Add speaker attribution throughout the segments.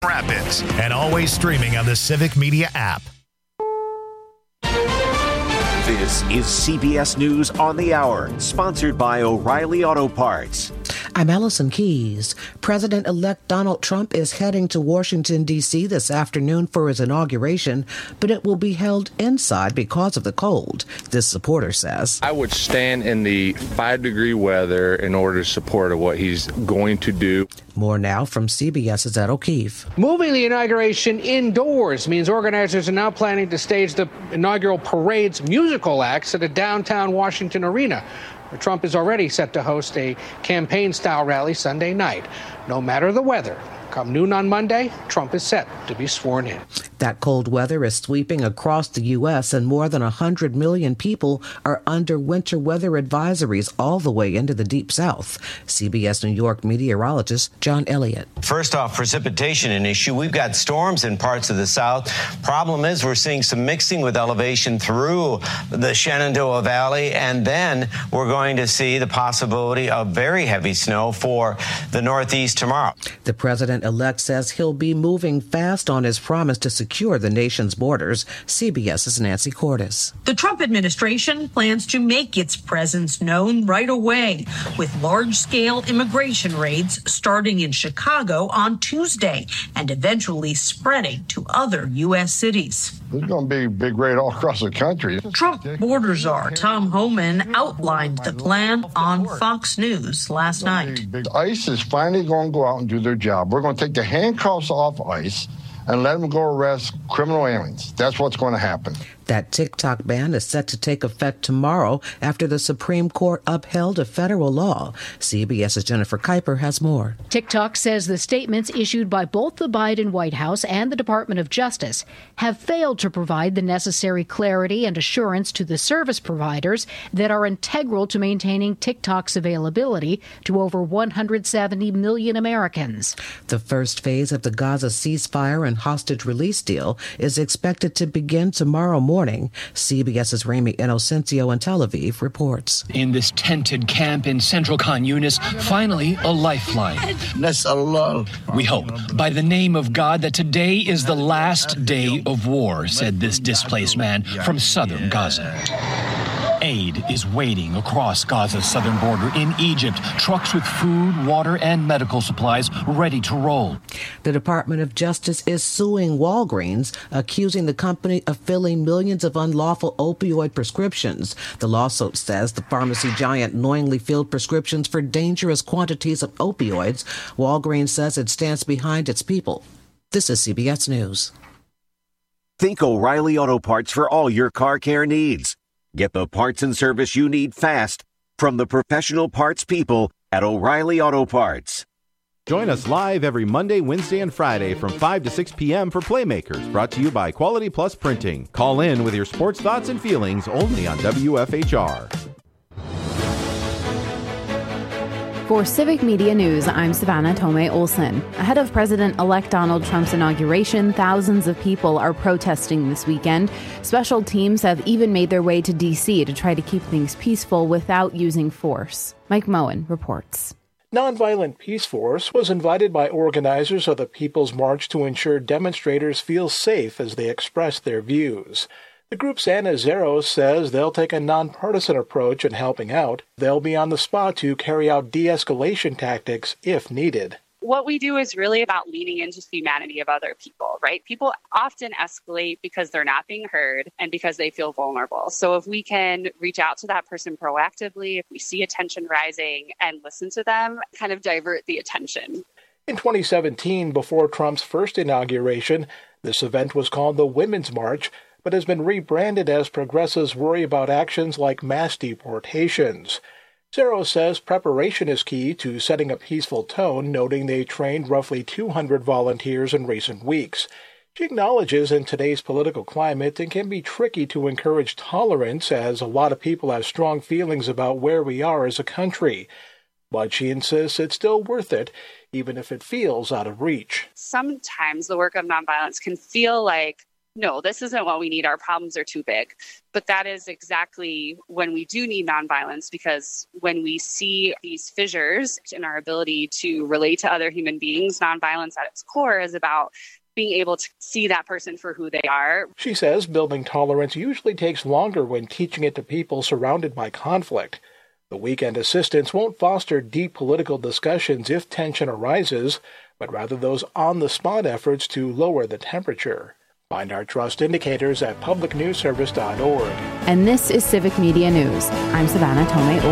Speaker 1: Rapids, and always streaming on the Civic Media app.
Speaker 2: This is CBS News on the Hour, sponsored by O'Reilly Auto Parts.
Speaker 3: I'm Allison Keyes. President-elect Donald Trump is heading to Washington, D.C. this afternoon for his inauguration, but it will be held inside because of the cold, this supporter says.
Speaker 4: I would stand in the 5-degree weather in order to support what he's going to do.
Speaker 3: More now from CBS's Ed O'Keefe.
Speaker 5: Moving the inauguration indoors means organizers are now planning to stage the inaugural parade's musical acts at a downtown Washington arena, where Trump is already set to host a campaign-style rally Sunday night. No matter the weather, come noon on Monday, Trump is set to be sworn in.
Speaker 3: That cold weather is sweeping across the U.S., and more than 100 million people are under winter weather advisories all the way into the Deep South. CBS New York meteorologist John Elliott.
Speaker 6: First off, precipitation an issue. We've got storms in parts of the South. Problem is we're seeing some mixing with elevation through the Shenandoah Valley, and then we're going to see the possibility of very heavy snow for the Northeast tomorrow.
Speaker 3: The president-elect says he'll be moving fast on his promise to secure the nation's borders. CBS's Nancy Cordes.
Speaker 7: The Trump administration plans to make its presence known right away, with large-scale immigration raids starting in Chicago on Tuesday and eventually spreading to other U.S. cities.
Speaker 8: There's going to be a big raid all across the country.
Speaker 7: Trump border czar Tom Homan outlined the plan on Fox News last night.
Speaker 8: ICE is finally going to go out and do their job. We're going to take the handcuffs off ICE and let them go arrest criminal aliens. That's what's going to happen.
Speaker 3: That TikTok ban is set to take effect tomorrow after the Supreme Court upheld a federal law. CBS's Jennifer Kuiper has more.
Speaker 9: TikTok says the statements issued by both the Biden White House and the Department of Justice have failed to provide the necessary clarity and assurance to the service providers that are integral to maintaining TikTok's availability to over 170 million Americans.
Speaker 3: The first phase of the Gaza ceasefire and hostage release deal is expected to begin tomorrow morning. CBS's Rami Inocencio in Tel Aviv reports.
Speaker 10: In this tented camp in central Khan Yunis, finally a lifeline. We hope, by the name of God, that today is the last day of war, said this displaced man from southern Gaza. Aid is waiting across Gaza's southern border in Egypt. Trucks with food, water, and medical supplies ready to roll.
Speaker 3: The Department of Justice is suing Walgreens, accusing the company of filling millions of unlawful opioid prescriptions. The lawsuit says the pharmacy giant knowingly filled prescriptions for dangerous quantities of opioids. Walgreens says it stands behind its people. This is CBS News.
Speaker 2: Think O'Reilly Auto Parts for all your car care needs. Get the parts and service you need fast from the professional parts people at O'Reilly Auto Parts.
Speaker 11: Join us live every Monday, Wednesday, and Friday from 5 to 6 p.m. for Playmakers, brought to you by Quality Plus Printing. Call in with your sports thoughts and feelings only on WFHR.
Speaker 12: For Civic Media News, I'm Savannah Tomei Olson. Ahead of President-elect Donald Trump's inauguration, thousands of people are protesting this weekend. Special teams have even made their way to D.C. to try to keep things peaceful without using force. Mike Moen reports.
Speaker 13: Nonviolent Peace Force was invited by organizers of the People's March to ensure demonstrators feel safe as they express their views. The group's Anna Zeros says they'll take a nonpartisan approach in helping out. They'll be on the spot to carry out de-escalation tactics if needed.
Speaker 14: What we do is really about leaning into the humanity of other people, right? People often escalate because they're not being heard and because they feel vulnerable. So if we can reach out to that person proactively, if we see attention rising and listen to them, kind of divert the attention.
Speaker 13: In 2017, before Trump's first inauguration, this event was called the Women's March, but has been rebranded as progressives worry about actions like mass deportations. Zero says preparation is key to setting a peaceful tone, noting they trained roughly 200 volunteers in recent weeks. She acknowledges in today's political climate it can be tricky to encourage tolerance, as a lot of people have strong feelings about where we are as a country. But she insists it's still worth it, even if it feels out of reach.
Speaker 14: Sometimes the work of nonviolence can feel like no, this isn't what we need. Our problems are too big. But that is exactly when we do need nonviolence, because when we see these fissures in our ability to relate to other human beings, nonviolence at its core is about being able to see that person for who they are.
Speaker 13: She says building tolerance usually takes longer when teaching it to people surrounded by conflict. The weekend assistance won't foster deep political discussions if tension arises, but rather those on-the-spot efforts to lower the temperature. Find our trust indicators at publicnewsservice.org.
Speaker 12: And this is Civic Media News. I'm Savannah Tomei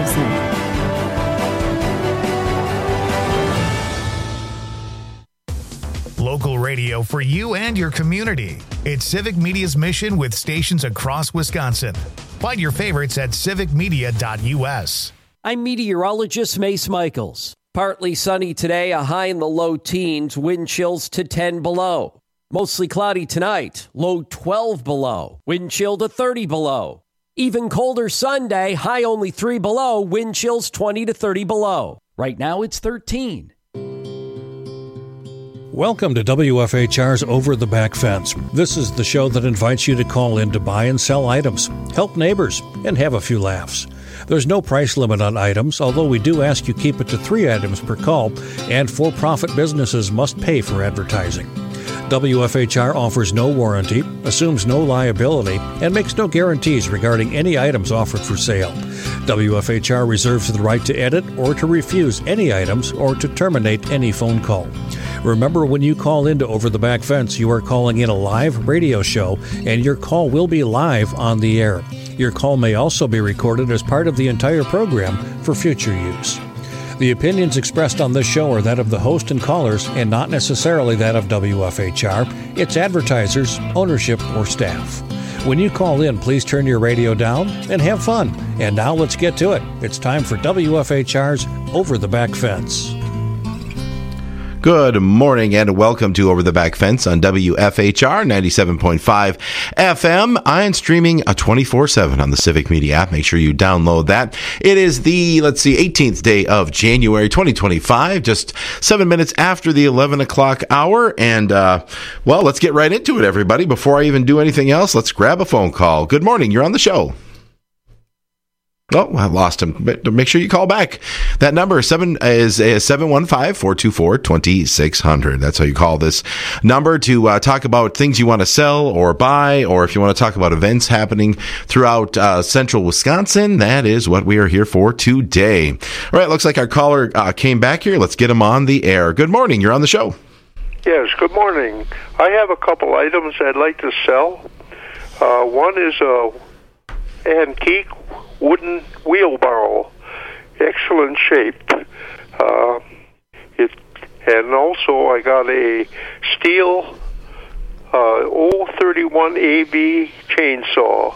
Speaker 1: Olsen. Local radio for you and your community. It's Civic Media's mission with stations across Wisconsin. Find your favorites at civicmedia.us.
Speaker 15: I'm meteorologist Mace Michaels. Partly sunny today, a high in the low teens, wind chills to 10 below. Mostly cloudy tonight, low 12 below, wind chill to 30 below. Even colder Sunday, high only 3 below, wind chills 20 to 30 below. Right now it's 13.
Speaker 16: Welcome to WFHR's Over the Back Fence. This is the show that invites you to call in to buy and sell items, help neighbors, and have a few laughs. There's no price limit on items, although we do ask you keep it to 3 items per call, and for-profit businesses must pay for advertising. WFHR offers no warranty, assumes no liability, and makes no guarantees regarding any items offered for sale. WFHR reserves the right to edit or to refuse any items or to terminate any phone call. Remember, when you call into Over the Back Fence, you are calling in a live radio show, and your call will be live on the air. Your call may also be recorded as part of the entire program for future use. The opinions expressed on this show are that of the host and callers and not necessarily that of WFHR, its advertisers, ownership, or staff. When you call in, please turn your radio down and have fun. And now let's get to it. It's time for WFHR's Over the Back Fence.
Speaker 11: Good morning and welcome to Over the Back Fence on WFHR 97.5 FM and streaming 24/7 on the Civic Media app. Make sure you download that. It is the, 18th day of January 2025, just 7 minutes after the 11 o'clock hour. And, well, let's get right into it, everybody. Before I even do anything else, let's grab a phone call. Good morning. You're on the show. Oh, I lost him. But make sure you call back. That number is 715-424-2600. That's how you call this number to talk about things you want to sell or buy, or if you want to talk about events happening throughout central Wisconsin. That is what we are here for today. All right, looks like our caller came back here. Let's get him on the air. Good morning. You're on the show.
Speaker 17: Yes, good morning. I have a couple items I'd like to sell. One is a antique wooden wheelbarrow, excellent shape. And also I got a steel 031 AB chainsaw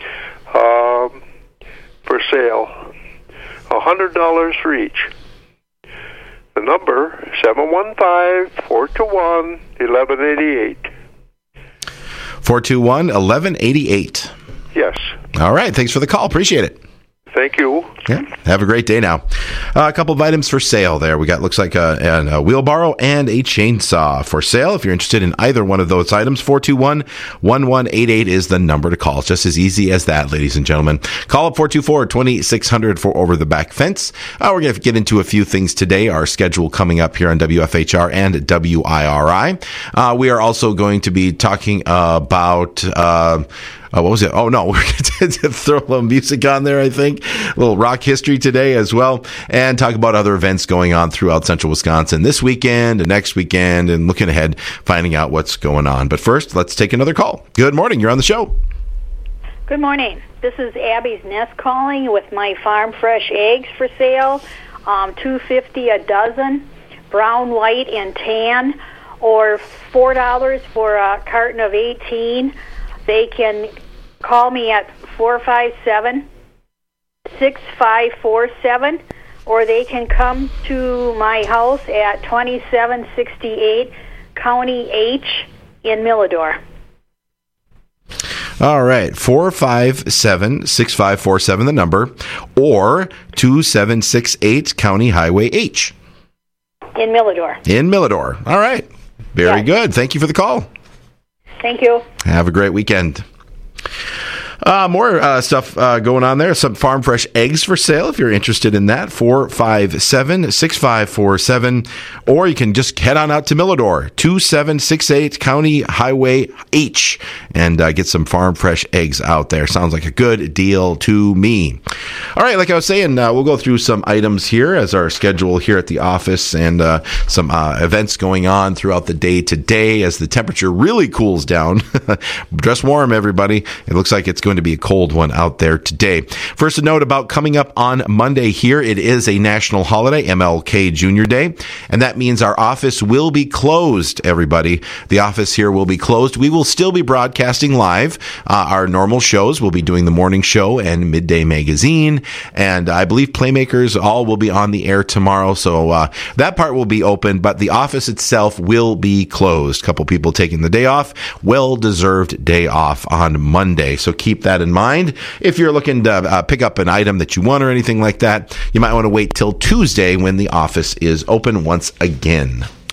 Speaker 17: for sale. $100 for each. The number 715-421-1188.
Speaker 11: 421-1188.
Speaker 17: Yes.
Speaker 11: All right. Thanks for the call. Appreciate it.
Speaker 17: Thank you.
Speaker 11: Yeah. Have a great day now. A couple of items for sale there. We got, looks like a wheelbarrow and a chainsaw for sale. If you're interested in either one of those items, 421-1188 is the number to call. It's just as easy as that, ladies and gentlemen. Call up 424-2600 for Over the Back Fence. We're going to get into a few things today. Our schedule coming up here on WFHR and WIRI. We are also going to be talking about... what was it? Oh, no, we're going to throw a little music on there, I think. A little rock history today as well. And talk about other events going on throughout central Wisconsin this weekend and next weekend, and looking ahead, finding out what's going on. But first, let's take another call. Good morning. You're on the show.
Speaker 18: Good morning. This is Abby's Nest calling with my farm fresh eggs for sale. $2.50 a dozen, brown, white, and tan, or $4 for a carton of 18. They can call me at 457-6547, or they can come to my house at 2768 County H in Milladore.
Speaker 11: All right, 457-6547, the number, or 2768 County Highway H.
Speaker 18: In Milladore.
Speaker 11: In Milladore. All right. Very good. Thank you for the call.
Speaker 18: Thank you.
Speaker 11: Have a great weekend. More stuff going on there. Some farm fresh eggs for sale if you're interested in that. 457-6547. Or you can just head on out to Millador, 2768 County Highway H, and get some farm fresh eggs out there. Sounds like a good deal to me. All right, like I was saying, we'll go through some items here as our schedule here at the office, and some events going on throughout the day today as the temperature really cools down. Dress warm, everybody. It looks like it's going to be a cold one out there today. First, a note about coming up on Monday here. It is a national holiday, MLK Jr. Day, and that means our office will be closed, everybody. The office here will be closed. We will still be broadcasting live. Our normal shows, we'll be doing the morning show and Midday Magazine, and I believe Playmakers all will be on the air tomorrow, so that part will be open, but the office itself will be closed. A couple people taking the day off. Well-deserved day off on Monday, so keep that in mind. If you're looking to pick up an item that you want or anything like that, you might want to wait till Tuesday when the office is open once again.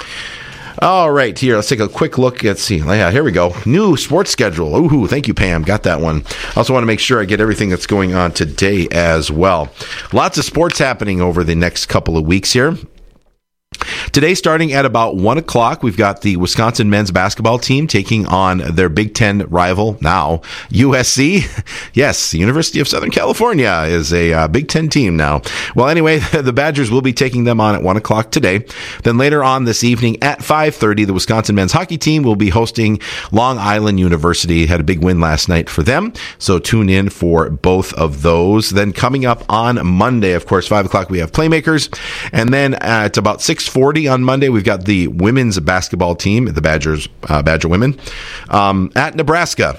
Speaker 11: All right, here, let's take a quick look. Let's see. Yeah, here we go. New sports schedule. Ooh, thank you, Pam. Got that one. I also want to make sure I get everything that's going on today as well. Lots of sports happening over the next couple of weeks here. Today, starting at about 1 o'clock, we've got the Wisconsin men's basketball team taking on their Big Ten rival now, USC. Yes, the University of Southern California is a Big Ten team now. Well, anyway, the Badgers will be taking them on at 1 o'clock today. Then later on this evening at 5:30, the Wisconsin men's hockey team will be hosting Long Island University. Had a big win last night for them, so tune in for both of those. Then coming up on Monday, of course, 5 o'clock, we have Playmakers. And then at about 6:40 on Monday, we've got the women's basketball team, the Badger women, at Nebraska.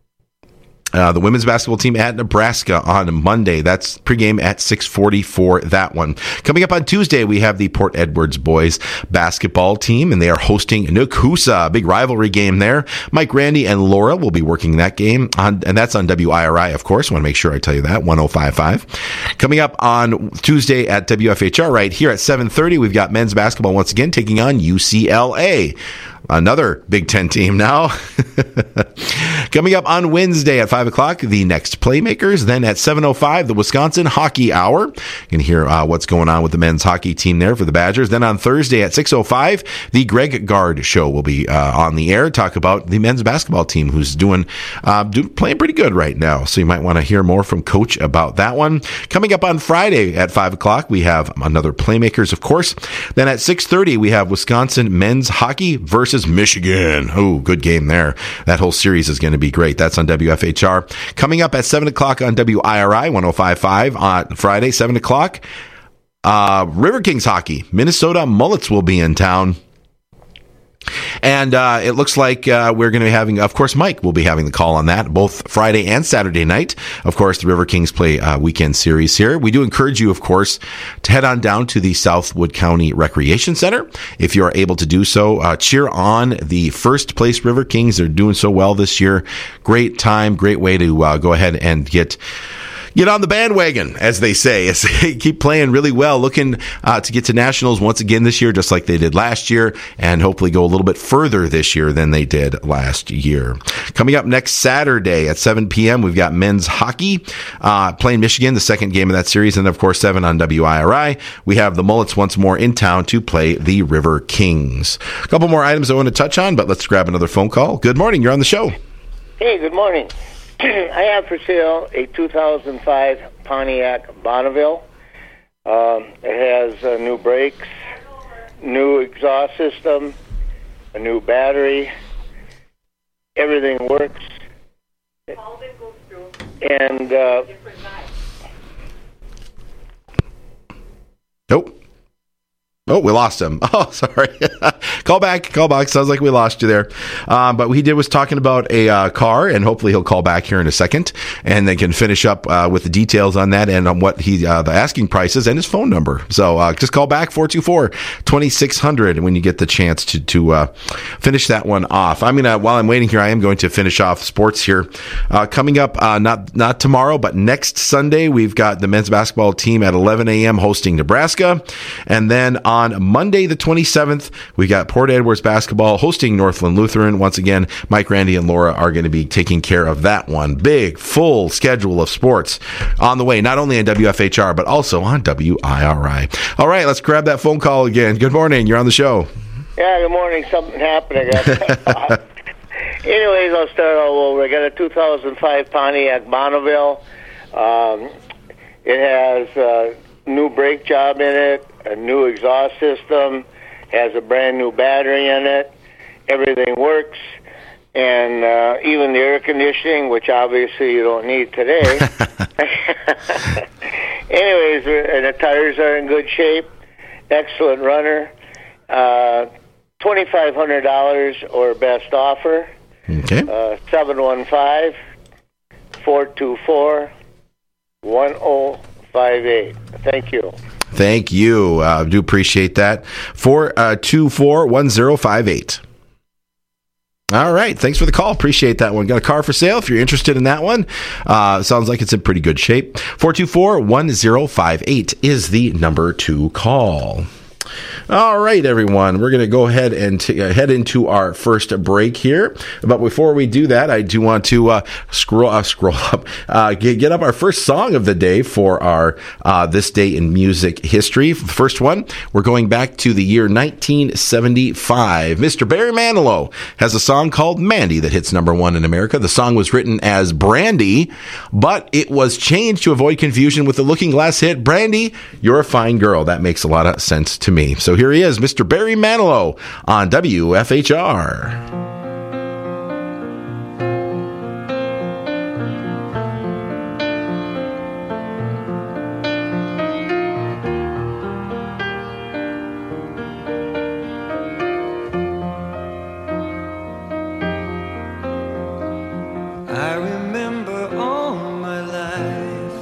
Speaker 11: The women's basketball team at Nebraska on Monday. That's pregame at 6:40 for that one. Coming up on Tuesday, we have the Port Edwards boys basketball team, and they are hosting Nakusa. Big rivalry game there. Mike, Randy, and Laura will be working that game, and that's on WIRI, of course. Want to make sure I tell you that, 105.5. Coming up on Tuesday at WFHR right here at 7:30, we've got men's basketball once again taking on UCLA. Another Big Ten team now. Coming up on Wednesday at 5 o'clock, the next Playmakers. Then at 7:05, the Wisconsin Hockey Hour. You can hear what's going on with the men's hockey team there for the Badgers. Then on Thursday at 6:05, the Greg Gard Show will be on the air. Talk about the men's basketball team who's playing pretty good right now. So you might want to hear more from Coach about that one. Coming up on Friday at 5 o'clock, we have another Playmakers, of course. Then at 6:30, we have Wisconsin men's hockey versus Michigan. Oh, good game there. That whole series is going to be great. That's on WFHR. Coming up at 7 o'clock on WIRI 105.5 on Friday, 7 o'clock. River Kings hockey. Minnesota Mullets will be in town. And it looks like we're going to be having, of course, Mike will be having the call on that, both Friday and Saturday night. Of course, the River Kings play weekend series here. We do encourage you, of course, to head on down to the Southwood County Recreation Center. If you are able to do so, cheer on the first place River Kings. They're doing so well this year. Great time, great way to go ahead and get on the bandwagon, as they say, as they keep playing really well, looking to get to nationals once again this year, just like they did last year, and hopefully go a little bit further this year than they did last year. Coming up next Saturday at 7 p.m., we've got men's hockey playing Michigan, the second game of that series, and of course 7 on WIRI. We have the Mullets once more in town to play the River Kings. A couple more items I want to touch on, but let's grab another phone call. Good morning, you're on the show.
Speaker 19: Hey, good morning. I have for sale a 2005 Pontiac Bonneville. It has new brakes, new exhaust system, a new battery. Everything works. And
Speaker 11: nope. Oh, we lost him. Oh, sorry. Call back. Sounds like we lost you there. But what he did was talking about a car, and hopefully he'll call back here in a second, and they can finish up with the details on that and on what the asking prices and his phone number. So just call back 424-2600 when you get the chance to finish that one off. I mean, while I'm waiting here, I am going to finish off sports here. Coming up, not tomorrow, but next Sunday, we've got the men's basketball team at 11 a.m. hosting Nebraska, and then on on Monday the 27th. We got Port Edwards basketball hosting Northland Lutheran. Once again, Mike, Randy, and Laura are going to be taking care of that one. Big, full schedule of sports on the way, not only on WFHR, but also on WIRI. All right, let's grab that phone call again. Good morning. You're on the show.
Speaker 19: Yeah, good morning. Something happened. Anyways, I'll start all over. I got a 2005 Pontiac Bonneville. It has a new brake job in it, a new exhaust system, has a brand new battery in it. Everything works. And even the air conditioning, which obviously you don't need today. Anyways, and the tires are in good shape. Excellent runner. $2,500 or best offer.
Speaker 11: Okay.
Speaker 19: 715-424-1058. Thank you.
Speaker 11: Thank you. Do appreciate that. 424-1058. All right. Thanks for the call. Appreciate that one. Got a car for sale if you're interested in that one. Sounds like it's in pretty good shape. 424-1058 is the number to call. All right, everyone. We're going to go ahead and head into our first break here. But before we do that, I do want to scroll up, get up our first song of the day for our This Day in Music History. The first one, we're going back to the year 1975. Mr. Barry Manilow has a song called Mandy that hits number 1 in America. The song was written as Brandy, but it was changed to avoid confusion with the Looking Glass hit, Brandy, You're a Fine Girl. That makes a lot of sense to me. So here he is, Mr. Barry Manilow on WFHR.
Speaker 20: I remember all my life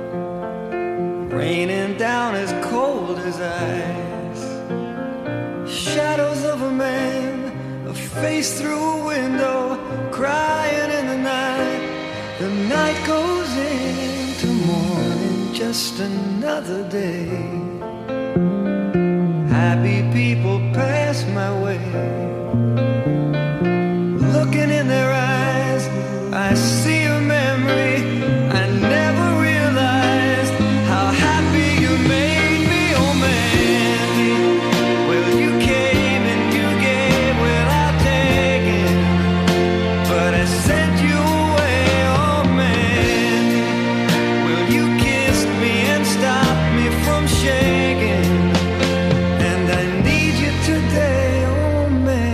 Speaker 20: raining down as cold as ice. Shadows of a man, a face through a window, crying in the night. The night goes into morning, just another day. Happy people pass my way. Looking in their eyes, I see a memory. I never realized how happy you made me, oh Mandy. Well, you came and you gave without taking, but I sent you away, oh Mandy. Well, you kissed me and stopped me from shaking, and I need you today, oh Mandy.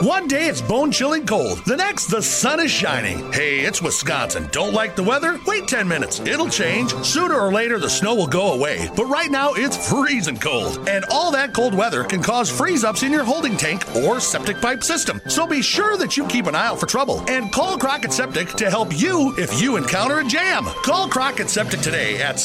Speaker 21: One day it's bone-chilling cold. The next, the sun is shining. Hey, it's Wisconsin. Don't like the weather? Wait 10 minutes. It'll change. Sooner or later, the snow will go away. But right now, it's freezing cold. And all that cold weather can cause freeze-ups in your holding tank or septic pipe system. So be sure that you keep an eye out for trouble. And call Crockett Septic to help you if you encounter a jam. Call Crockett Septic today at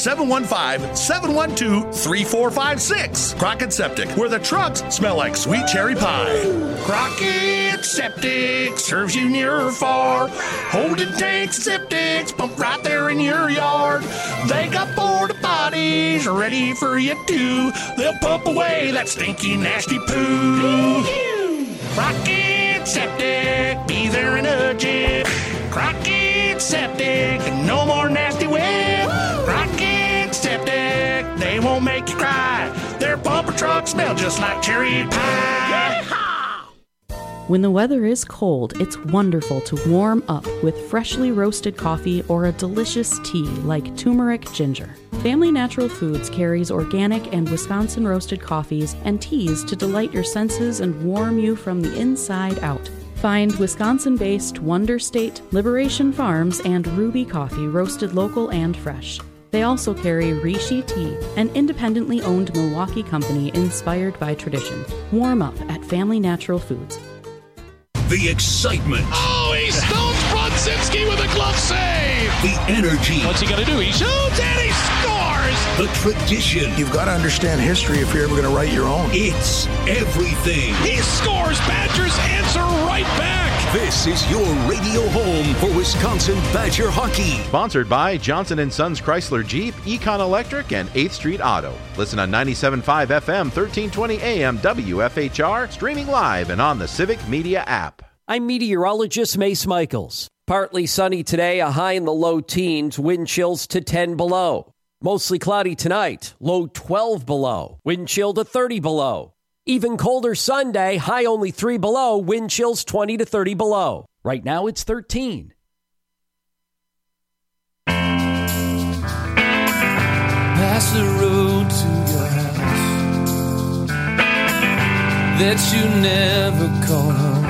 Speaker 21: 715-712-3456. Crockett Septic, where the trucks smell like sweet cherry pie. Crockett Septic serves you near or far. Holding tanks, septics, pump right there in your yard. They got porta potties ready for you too. They'll pump away that stinky, nasty poo. Crockett Septic, be there in a jiff. Crockett Septic, no more nasty whip. Crockett Septic, they won't make you cry. Their pumper trucks smell just like cherry pie.
Speaker 22: When the weather is cold, it's wonderful to warm up with freshly roasted coffee or a delicious tea like turmeric ginger. Family Natural Foods carries organic and Wisconsin roasted coffees and teas to delight your senses and warm you from the inside out. Find Wisconsin-based Wonder State, Liberation Farms, and Ruby Coffee roasted local and fresh. They also carry Rishi Tea, an independently owned Milwaukee company inspired by tradition. Warm up at Family Natural Foods.
Speaker 23: The excitement.
Speaker 24: Oh, he stones Brodzinski with a glove save.
Speaker 23: The energy.
Speaker 24: What's he going to do? He shoots and he scores.
Speaker 23: The tradition.
Speaker 25: You've got to understand history if you're ever going to write your own.
Speaker 23: It's everything.
Speaker 24: He scores. Badgers answer right back.
Speaker 23: This is your radio home for Wisconsin Badger hockey.
Speaker 11: Sponsored by Johnson & Sons Chrysler Jeep, Econ Electric, and 8th Street Auto. Listen on 97.5 FM, 1320 AM, WFHR, streaming live and on the Civic Media app.
Speaker 15: I'm meteorologist Mace Michaels. Partly sunny today, a high in the low teens, wind chills to 10 below. Mostly cloudy tonight, low 12 below, wind chill to 30 below. Even colder Sunday, high only 3 below, wind chills 20 to 30 below. Right now it's 13.
Speaker 20: Pass the road to your house that you never call home,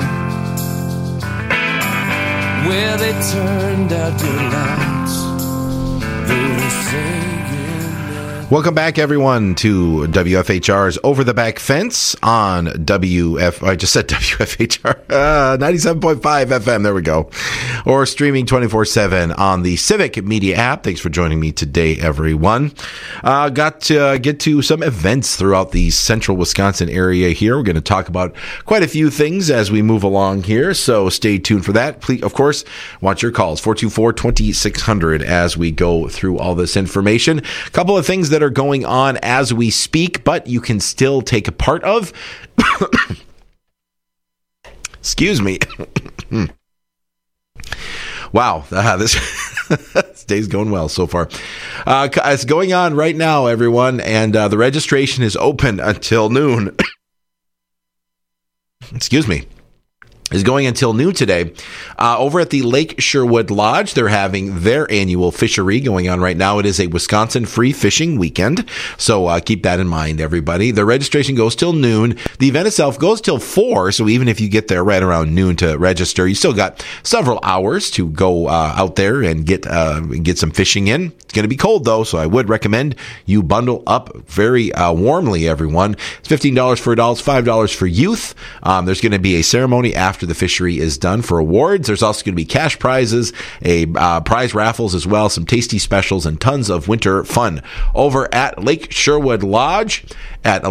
Speaker 20: where they turned out your lights. They were saying
Speaker 11: Welcome back, everyone, to WFHR's Over the Back Fence on I just said WFHR, 97.5 FM, there we go. Or streaming 24/7 on the Civic Media app. Thanks for joining me today, everyone. Got to get to some events throughout the central Wisconsin area here. We're going to talk about quite a few things as we move along here, so stay tuned for that. Please, of course, want your calls, 424-2600, as we go through all this information. A couple of things that are going on as we speak, but you can still take a part of. Excuse me. Wow, this day's going well so far. It's going on right now, everyone, and the registration is open until noon. Excuse me. Is going until noon today. Over at the Lake Sherwood Lodge, they're having their annual fishery going on right now. It is a Wisconsin free fishing weekend, so keep that in mind, everybody. The registration goes till noon. The event itself goes till 4, so even if you get there right around noon to register, you still got several hours to go out there and get some fishing in. It's going to be cold, though, so I would recommend you bundle up very warmly, everyone. It's $15 for adults, $5 for youth. There's going to be a ceremony after the fishery is done for awards. There's also going to be cash prizes, prize raffles as well, some tasty specials, and tons of winter fun over at Lake Sherwood Lodge at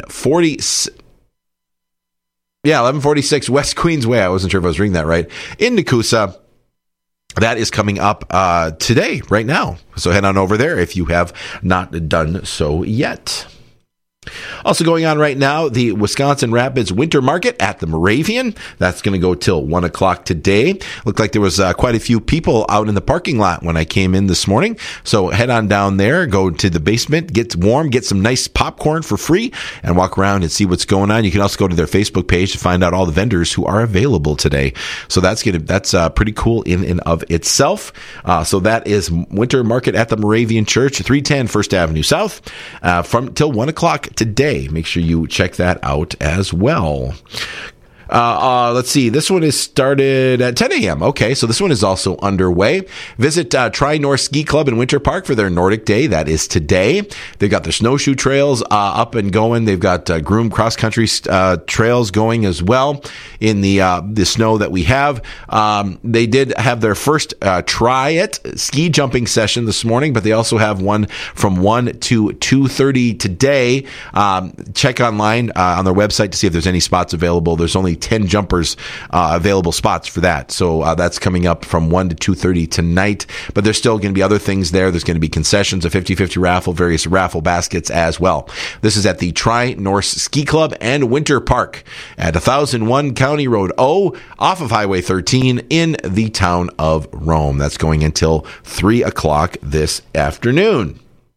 Speaker 11: 1146 West Queensway. I wasn't sure if I was reading that right. In Nakusa. That is coming up today, right now. So head on over there if you have not done so yet. Also going on right now, the Wisconsin Rapids Winter Market at the Moravian. That's going to go till 1 o'clock today. Looked like there was quite a few people out in the parking lot when I came in this morning. So head on down there, go to the basement, get warm, get some nice popcorn for free, and walk around and see what's going on. You can also go to their Facebook page to find out all the vendors who are available today. So that's pretty cool in and of itself. So that is Winter Market at the Moravian Church, 310 First Avenue South, from till 1 o'clock today. Make sure you check that out as well. Let's see. This one is started at 10 a.m. Okay, so this one is also underway. Visit Tri-North Ski Club in Winter Park for their Nordic Day. That is today. They've got their snowshoe trails up and going. They've got groomed cross-country trails going as well in the snow that we have. They did have their first try it ski jumping session this morning, but they also have one from 1 to 2:30 today. Check online on their website to see if there's any spots available. There's only 10 jumpers available spots for that. So that's coming up from 1 to 2:30 tonight. But there's still going to be other things there. There's going to be concessions, a 50-50 raffle, various raffle baskets as well. This is at the Tri-North Ski Club and Winter Park at 1001 County Road O off of Highway 13 in the town of Rome. That's going until 3 o'clock this afternoon.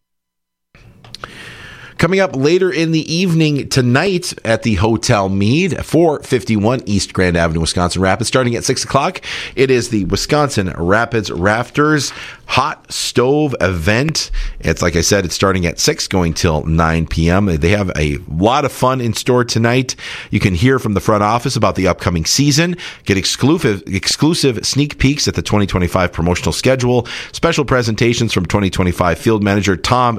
Speaker 11: Coming up later in the evening tonight at the Hotel Mead, 451 East Grand Avenue, Wisconsin Rapids, starting at 6 o'clock. It is the Wisconsin Rapids Rafters Hot Stove event. It's like I said, it's starting at 6, going till 9 p.m. They have a lot of fun in store tonight. You can hear from the front office about the upcoming season, get exclusive sneak peeks at the 2025 promotional schedule, special presentations from 2025 field manager Tom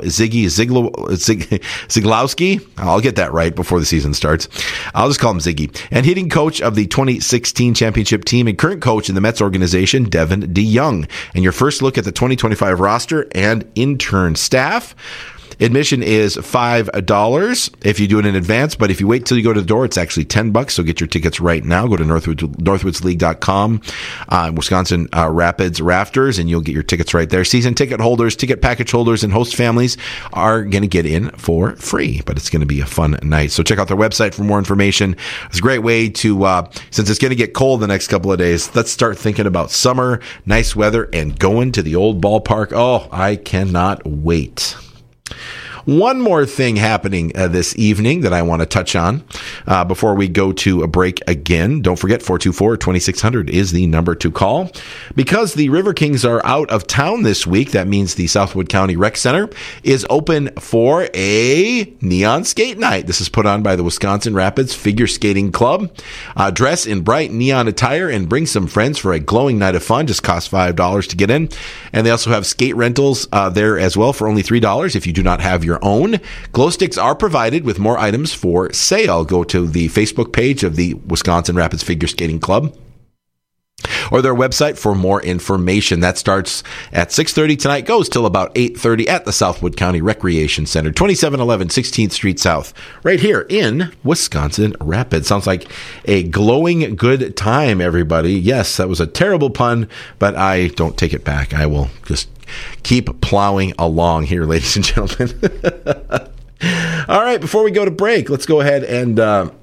Speaker 11: Ziglowski. I'll get that right before the season starts. I'll just call him Ziggy. And hitting coach of the 2016 championship team and current coach in the Mets organization, Devin DeYoung. And your first look at the 2025 roster and intern staff. Admission is $5 if you do it in advance, but if you wait till you go to the door, it's actually $10. So get your tickets right now. Go to northwoodsleague.com, Wisconsin Rapids Rafters, and you'll get your tickets right there. Season ticket holders, ticket package holders, and host families are going to get in for free, but it's going to be a fun night. So check out their website for more information. It's a great way to, since it's going to get cold the next couple of days, let's start thinking about summer, nice weather, and going to the old ballpark. Oh, I cannot wait. One more thing happening this evening that I want to touch on before we go to a break again. Don't forget, 424-2600 is the number to call. Because the River Kings are out of town this week, that means the Southwood County Rec Center is open for a neon skate night. This is put on by the Wisconsin Rapids Figure Skating Club. Dress in bright neon attire and bring some friends for a glowing night of fun. Just costs $5 to get in. And they also have skate rentals there as well for only $3 if you do not have your own. Glow sticks are provided with more items for sale. Go to the Facebook page of the Wisconsin Rapids Figure Skating Club or their website for more information. That starts at 6:30 tonight, goes till about 8:30 at the Southwood County Recreation Center, 2711 16th Street South, right here in Wisconsin Rapids. Sounds like a glowing good time, everybody. Yes, that was a terrible pun, but I don't take it back. I will just keep plowing along here, ladies and gentlemen. All right, before we go to break, let's go ahead and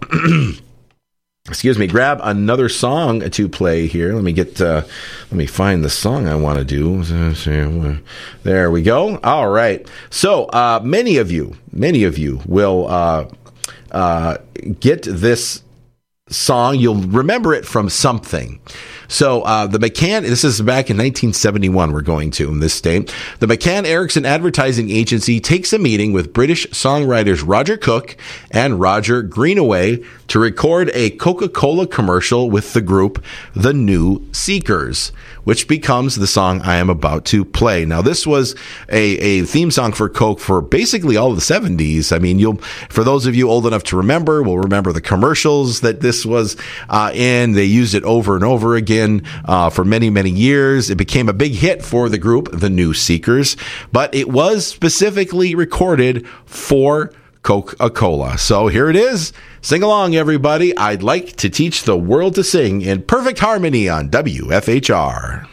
Speaker 11: grab another song to play here. Let me find the song I want to do. There we go. All right. So many of you will get this song. You'll remember it from something. So the McCann, this is back in 1971 we're going to in this state. The McCann Erickson Advertising Agency takes a meeting with British songwriters Roger Cook and Roger Greenaway to record a Coca-Cola commercial with the group The New Seekers, which becomes the song I am about to play. Now, this was a theme song for Coke for basically all of the 70s. I mean, for those of you old enough to remember, will remember the commercials that this was in. They used it over and over again for many, many years. It became a big hit for the group, The New Seekers, but it was specifically recorded for Coca-Cola. So here it is. Sing along, everybody. I'd like to teach the world to sing in perfect harmony on WFHR.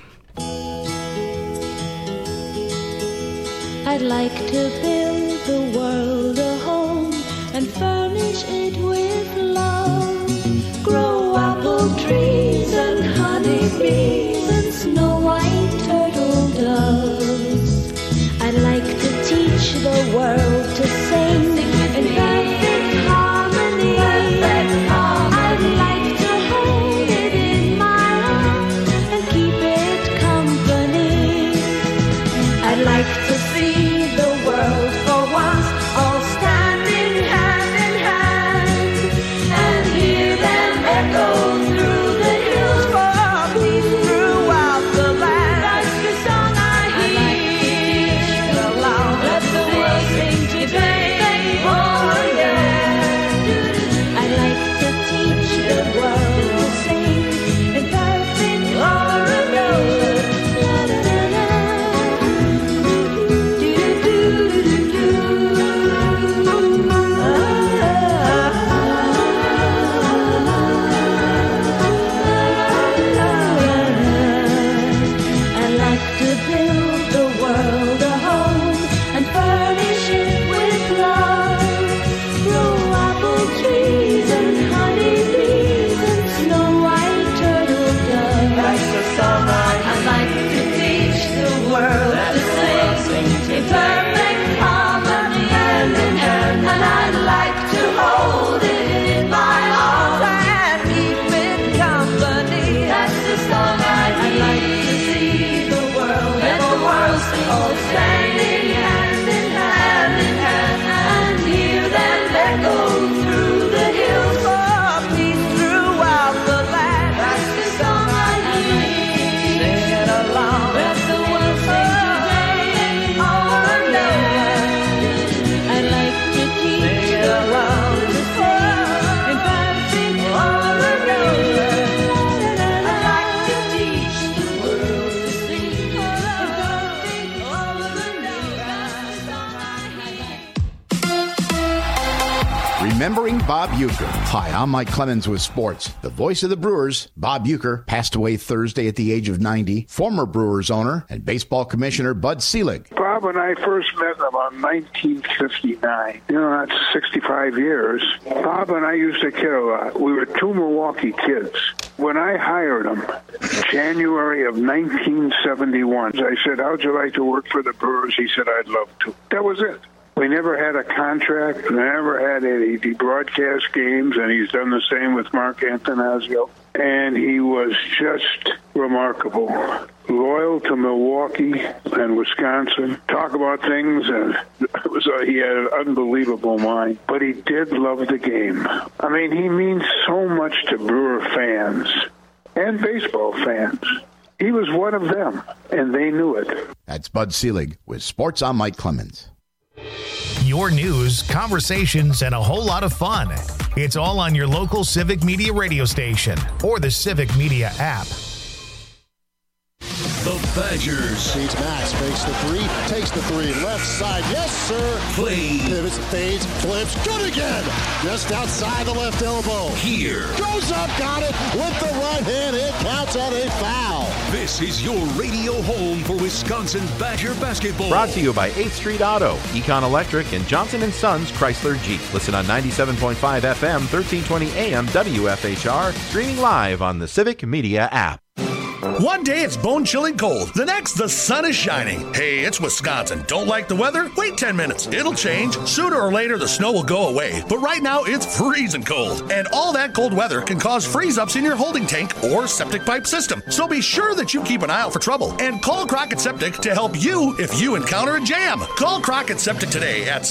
Speaker 4: I'd like to build the world a home and furnish it with love. Grow apple trees and honey bees and snow white turtle doves. I'd like to teach the world to sing in perfect harmony. I'd like to hold it in my arms and keep it company. I'd like to see the world for once all standing hand in hand and hear them echo
Speaker 5: Remembering Bob Uecker. Hi, I'm Mike Clemens with sports. The voice of the Brewers, Bob Uecker, passed away Thursday at the age of 90. Former Brewers owner and baseball commissioner Bud Selig.
Speaker 6: Bob and I first met about 1959. That's 65 years. Bob and I used to kid a lot. We were two Milwaukee kids. When I hired him, January of 1971, I said, how'd you like to work for the Brewers? He said, I'd love to. That was it. We never had a contract, never had any broadcast games, and he's done the same with Mark Antanasio. And he was just remarkable. Loyal to Milwaukee and Wisconsin. Talk about things, and he had an unbelievable mind. But he did love the game. I mean, he means so much to Brewer fans and baseball fans. He was one of them, and they knew it.
Speaker 5: That's Bud Selig with Sports. I'm Mike Clemens.
Speaker 1: Your news, conversations, and a whole lot of fun. It's all on your local Civic Media radio station or the Civic Media app.
Speaker 23: The Badgers.
Speaker 7: Feeds Max, fakes the three, takes the three, left side, yes sir.
Speaker 23: Play.
Speaker 7: Pivots, fades, flips, good again. Just outside the left elbow.
Speaker 23: Here.
Speaker 7: Goes up, got it with the right hand, it counts at a foul.
Speaker 23: This is your radio home for Wisconsin Badger basketball.
Speaker 11: Brought to you by 8th Street Auto, Econ Electric, and Johnson & Sons Chrysler Jeep. Listen on 97.5 FM, 1320 AM, WFHR, streaming live on the Civic Media app.
Speaker 21: One day it's bone-chilling cold. The next, the sun is shining. Hey, it's Wisconsin. Don't like the weather? Wait 10 minutes. It'll change. Sooner or later, the snow will go away. But right now, it's freezing cold. And all that cold weather can cause freeze-ups in your holding tank or septic pipe system. So be sure that you keep an eye out for trouble. And call Crockett Septic to help you if you encounter a jam. Call Crockett Septic today at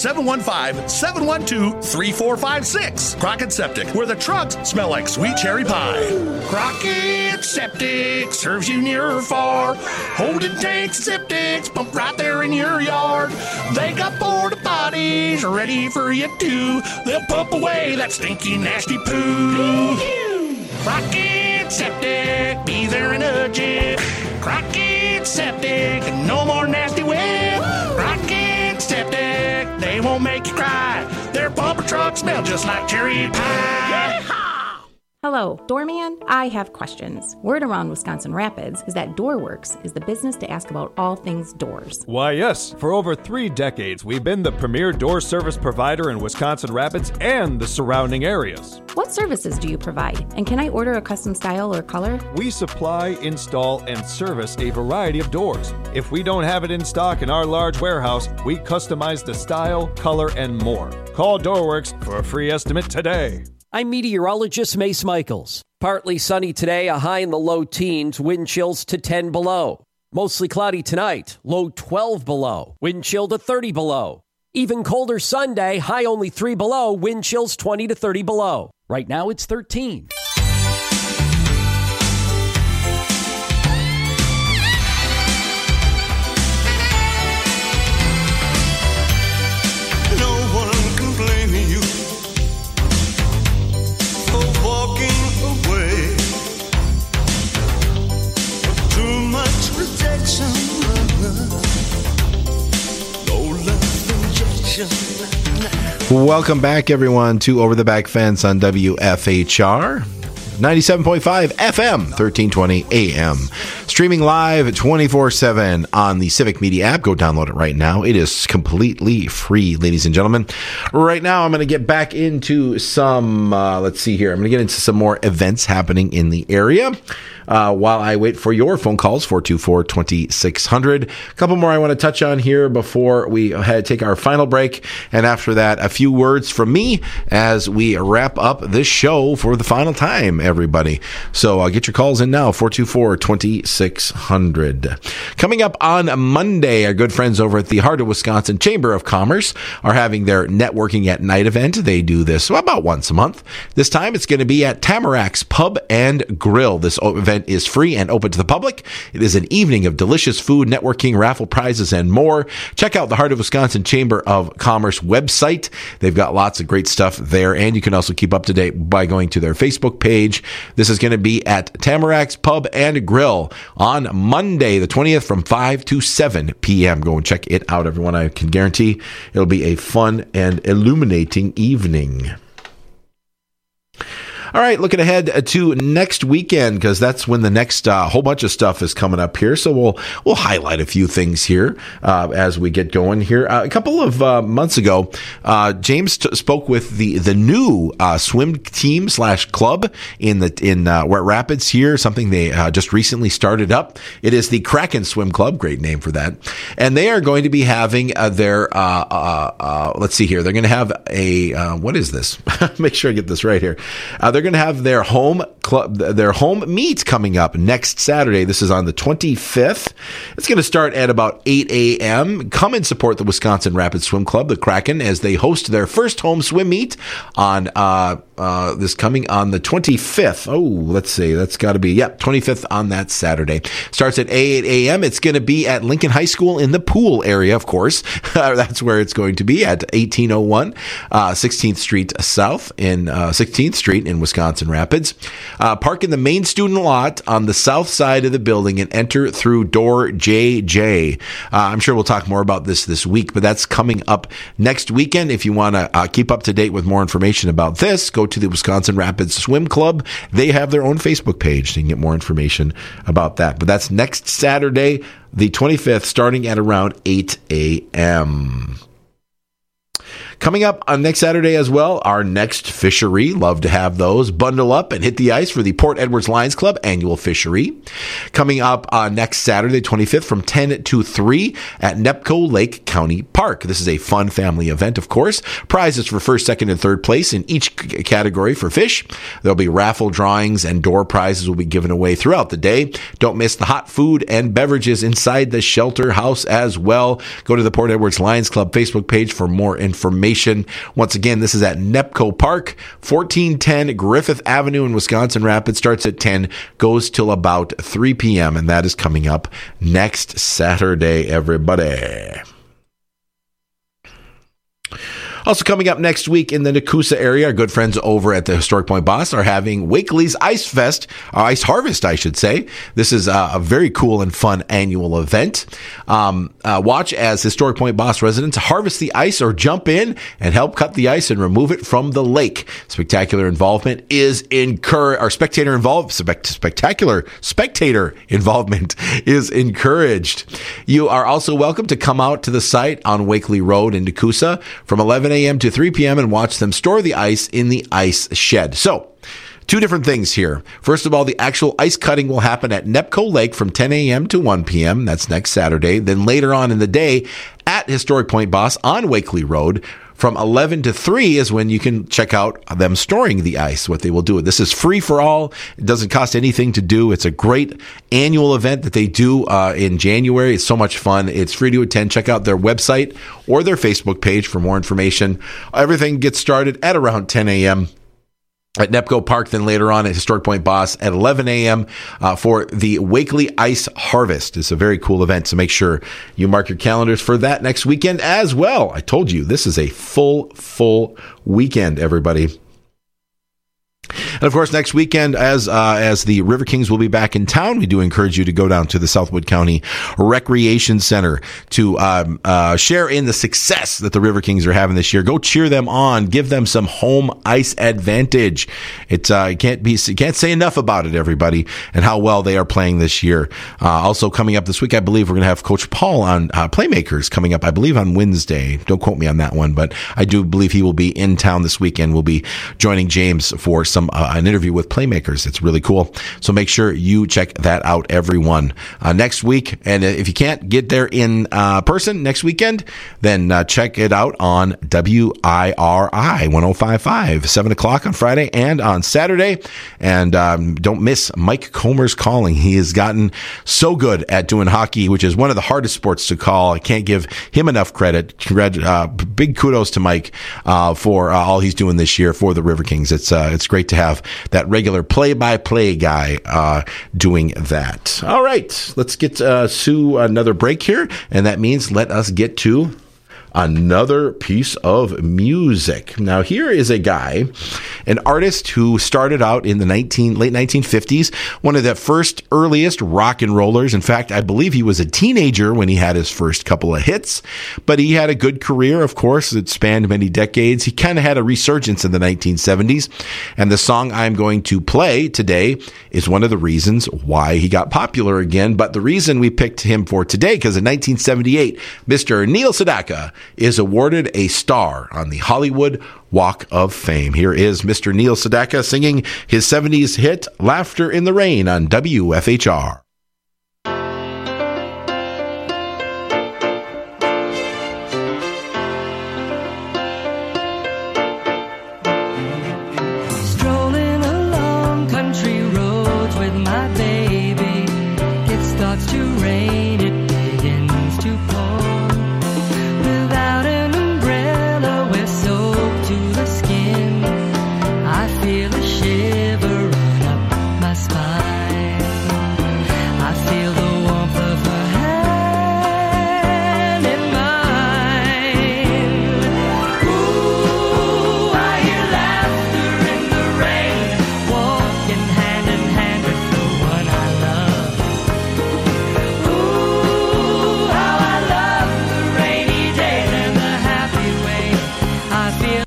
Speaker 21: 715-712-3456. Crockett Septic, where the trucks smell like sweet cherry pie. Crockett Septic serves you near or far. Holding tanks, septics, pump right there in your yard. They got porta potties ready for you too. They'll pump away that stinky, nasty poo. Crockett Septic, be there in a jiff. Crockett Septic, no more nasty whip. Crockett Septic, they won't make you cry. Their pumper trucks smell just like cherry pie.
Speaker 8: Hello, Doorman. I have questions. Word around Wisconsin Rapids is that DoorWorks is the business to ask about all things doors.
Speaker 9: Why, yes. For over 3 decades, we've been the premier door service provider in Wisconsin Rapids and the surrounding areas.
Speaker 8: What services do you provide? And can I order a custom style or color?
Speaker 9: We supply, install, and service a variety of doors. If we don't have it in stock in our large warehouse, we customize the style, color, and more. Call DoorWorks for a free estimate today.
Speaker 15: I'm meteorologist Mace Michaels. Partly sunny today, a high in the low teens, wind chills to 10 below. Mostly cloudy tonight, low 12 below, wind chill to 30 below. Even colder Sunday, high only 3 below, wind chills 20 to 30 below. Right now it's 13.
Speaker 11: Welcome back, everyone, to Over the Back Fence on WFHR. 97.5 FM, 1320 AM. Streaming live 24/7 on the Civic Media app. Go download it right now. It is completely free, ladies and gentlemen. Right now, I'm going to get back into some, let's see here. I'm going to get into some more events happening in the area. While I wait for your phone calls, 424-2600. A couple more I want to touch on here before we take our final break. And after that, a few words from me as we wrap up this show for the final time, everybody. So get your calls in now, 424-2600. Coming up on Monday, our good friends over at the Heart of Wisconsin Chamber of Commerce are having their Networking at Night event. They do this about once a month. This time it's going to be at Tamarac's Pub and Grill. This event is free and open to the public. It is an evening of delicious food, networking, raffle prizes, and more. Check out the Heart of Wisconsin Chamber of Commerce website. They've got lots of great stuff there, and you can also keep up to date by going to their Facebook page. This is going to be at Tamarac's Pub and Grill on Monday, the 20th, from 5 to 7 p.m. Go and check it out, everyone. I can guarantee it'll be a fun and illuminating evening. All right, looking ahead to next weekend, because that's when the next whole bunch of stuff is coming up here. So we'll highlight a few things here as we get going here. A couple of months ago, James spoke with the new swim team / club in Wet Rapids here, something they just recently started up. It is the Kraken Swim Club, great name for that. And they are going to be having their, let's see here, they're going to have a, what is this? Make sure I get this right here. They're going to have their home meet coming up next Saturday. This is on the 25th. It's going to start at about 8 a.m. Come and support the Wisconsin Rapids Swim Club, the Kraken, as they host their first home swim meet on this coming on the 25th. Oh, let's see. That's got to be, 25th on that Saturday. Starts at 8 a.m. It's going to be at Lincoln High School in the Pool area, of course. That's where it's going to be, at 1801 16th Street South in 16th Street in Wisconsin Rapids. Park in the main student lot on the south side of the building and enter through door JJ. I'm sure we'll talk more about this week, but that's coming up next weekend. If you want to keep up to date with more information about this, go to the Wisconsin Rapids Swim Club. They have their own Facebook page, so you can get more information about that. But that's next Saturday, the 25th, starting at around 8 a.m. Coming up on next Saturday as well, our next fishery. Love to have those. Bundle up and hit the ice for the Port Edwards Lions Club annual fishery. Coming up next Saturday, 25th, from 10 to 3 at Nepco Lake County Park. This is a fun family event, of course. Prizes for first, second, and third place in each category for fish. There'll be raffle drawings and door prizes will be given away throughout the day. Don't miss the hot food and beverages inside the shelter house as well. Go to the Port Edwards Lions Club Facebook page for more information. Once again, this is at Nepco Park, 1410 Griffith Avenue in Wisconsin Rapids. Starts at 10, goes till about 3 p.m., and that is coming up next Saturday, everybody. Also coming up next week in the Nakusa area, our good friends over at the Historic Point Boss are having Wakely's Ice Fest, Ice Harvest, I should say. This is a very cool and fun annual event. Watch as Historic Point Boss residents harvest the ice or jump in and help cut the ice and remove it from the lake. Spectacular involvement is spectator involvement is encouraged. You are also welcome to come out to the site on Wakely Road in Nakusa from 11 a.m. to 3 p.m. and watch them store the ice in the ice shed. So, two different things here. First of all, the actual ice cutting will happen at Nepco Lake from 10 a.m. to 1 p.m. That's next Saturday. Then later on in the day at Historic Point Boss on Wakely Road from 11 to 3 is when you can check out them storing the ice, what they will do. This is free for all. It doesn't cost anything to do. It's a great annual event that they do in January. It's so much fun. It's free to attend. Check out their website or their Facebook page for more information. Everything gets started at around 10 a.m. at Nepco Park, then later on at Historic Point Boss at 11 a.m. For the Wakely Ice Harvest. It's a very cool event, so make sure you mark your calendars for that next weekend as well. I told you, this is a full weekend, everybody. And of course, next weekend, as the River Kings will be back in town, we do encourage you to go down to the Southwood County Recreation Center to share in the success that the River Kings are having this year. Go cheer them on, give them some home ice advantage. It can't say enough about it, everybody, and how well they are playing this year. Also coming up this week, I believe we're going to have Coach Paul on Playmakers coming up, I believe on Wednesday. Don't quote me on that one, but I do believe he will be in town this weekend. We'll be joining James for an interview with Playmakers. It's really cool. So make sure you check that out, everyone. Next week, and if you can't get there in person next weekend, then check it out on WIRI 105.5, 7 o'clock on Friday and on Saturday. And don't miss Mike Comer's calling. He has gotten so good at doing hockey, which is one of the hardest sports to call. I can't give him enough credit. Big kudos to Mike for all he's doing this year for the River Kings. It's great to have that regular play-by-play guy doing that. All right, let's get Sue another break here, and that means let us get to another piece of music. Now, here is a guy, an artist who started out in the late 1950s, one of the first earliest rock and rollers. In fact, I believe he was a teenager when he had his first couple of hits, but he had a good career, of course. It spanned many decades. He kind of had a resurgence in the 1970s, and the song I'm going to play today is one of the reasons why he got popular again. But the reason we picked him for today, because in 1978, Mr. Neil Sedaka is awarded a star on the Hollywood Walk of Fame. Here is Mr. Neil Sedaka singing his 70s hit, Laughter in the Rain, on WFHR.
Speaker 20: Strolling along country roads with my baby. It starts to rain, it begins to pour. Without an umbrella, we're soaked to the skin. I feel a shiver run up my spine. I feel the warmth of her hand in mine. Ooh, I hear laughter in the rain, walking hand in hand with the one I love. Ooh, how I love the rainy days and the happy way I feel.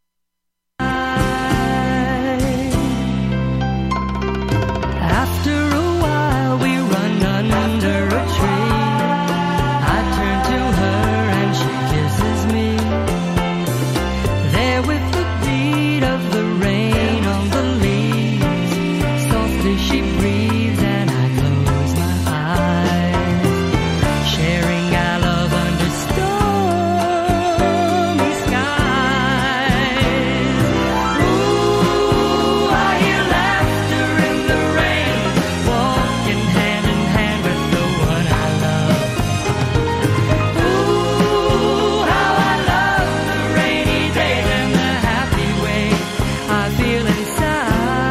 Speaker 20: After a while we run under a tree. I turn to her and she kisses me. There with the beat of the rain on the leaves, softly she breathes and I close my eyes, sharing our love under stormy skies. Ooh, I hear laughter in the rain, walking hand in hand with the one I love. Ooh, how I love the rainy days and the happy way I feel inside.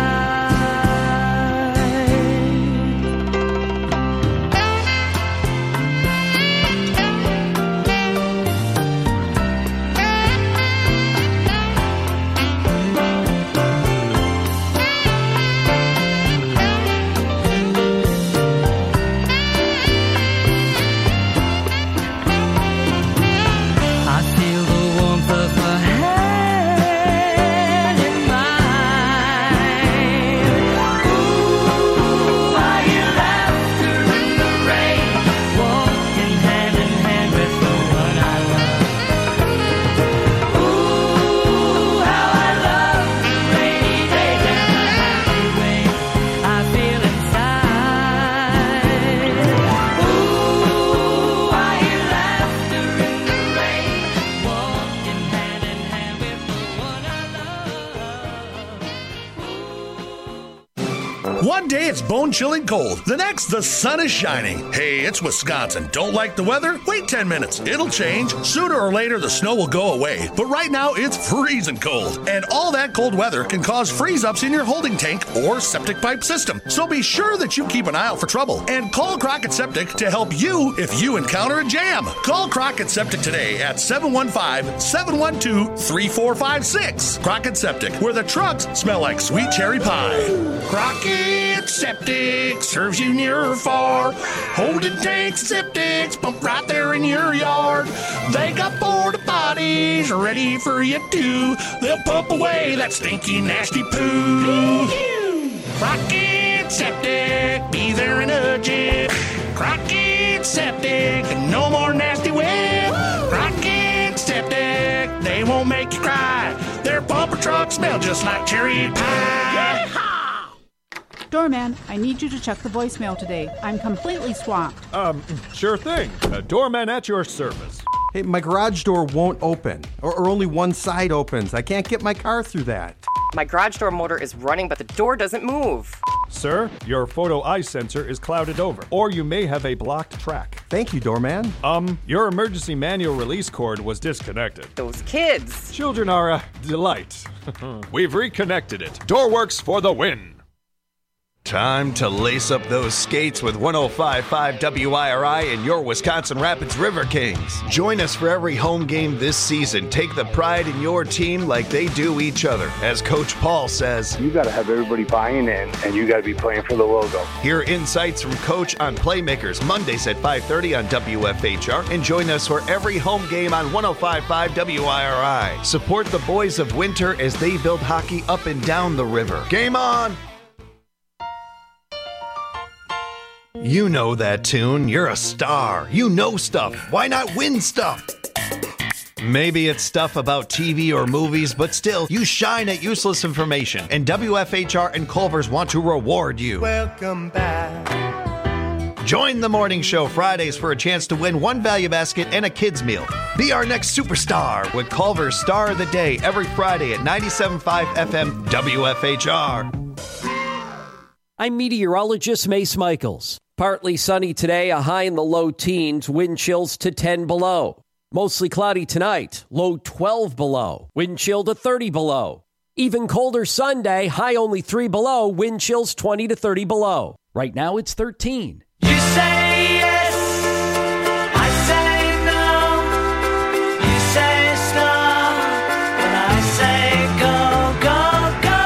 Speaker 20: I feel the warmth of her hand in mine. Ooh, I hear laughter in the rain, walking hand in hand with the one I love. Ooh, how I love the rainy days and the happy way I feel inside. Ooh, I hear laughter in the rain, walking hand in hand with the one I love.
Speaker 21: One day it's bone-chilling cold. The next, the sun is shining. Hey, it's Wisconsin. Don't like the weather? Wait 10 minutes. It'll change. Sooner or later, the snow will go away. But right now, it's freezing cold. And all that cold weather can cause freeze-ups in your holding tank or septic pipe system. So be sure that you keep an eye out for trouble. And call Crockett Septic to help you if you encounter a jam. Call Crockett Septic today at 715-712-3456. Crockett Septic, where the trucks smell like sweet cherry pie. Crockett Septic serves you near or far. Holding tanks, septics, pump right there in your yard. They got porta potties ready for you too. They'll pump away that stinky, nasty poo. Crockett Septic, be there in a jiff. Crockett Septic, no more nasty whip. Crockett Septic, they won't make you cry. Their pumper trucks smell just like cherry pie.
Speaker 2: Doorman, I need you to check the voicemail today. I'm completely swamped.
Speaker 9: Sure thing. Doorman at your service.
Speaker 3: Hey, my garage door won't open, or only one side opens. I can't get my car through that.
Speaker 10: My garage door motor is running, but the door doesn't move.
Speaker 9: Sir, your photo eye sensor is clouded over, or you may have a blocked track.
Speaker 3: Thank you, doorman.
Speaker 9: Your emergency manual release cord was disconnected.
Speaker 10: Those kids.
Speaker 9: Children are a delight. We've reconnected it. Doorworks for the win. Time to lace up those skates with 105.5 WIRI and your Wisconsin Rapids River Kings. Join us for every home game this season. Take the pride in your team like they do each other. As Coach Paul says,
Speaker 12: you got to have everybody buying in, and you got to be playing for the logo.
Speaker 9: Hear insights from Coach on Playmakers Mondays at 5:30 on WFHR, and join us for every home game on 105.5 WIRI. Support the boys of Winter as they build hockey up and down the river. Game on! You know that tune. You're a star. You know stuff. Why not win stuff? Maybe it's stuff about TV or movies, but still, you shine at useless information. And WFHR and Culver's want to reward you.
Speaker 20: Welcome back.
Speaker 9: Join the morning show Fridays for a chance to win one value basket and a kid's meal. Be our next superstar with Culver's Star of the Day every Friday at 97.5 FM WFHR.
Speaker 15: I'm meteorologist Mace Michaels. Partly sunny today, a high in the low teens, wind chills to 10 below. Mostly cloudy tonight, low 12 below, wind chill to 30 below. Even colder Sunday, high only 3 below, wind chills 20 to 30 below. Right now it's 13.
Speaker 20: You say yes, I say no. You say stop, and I say go, go, go.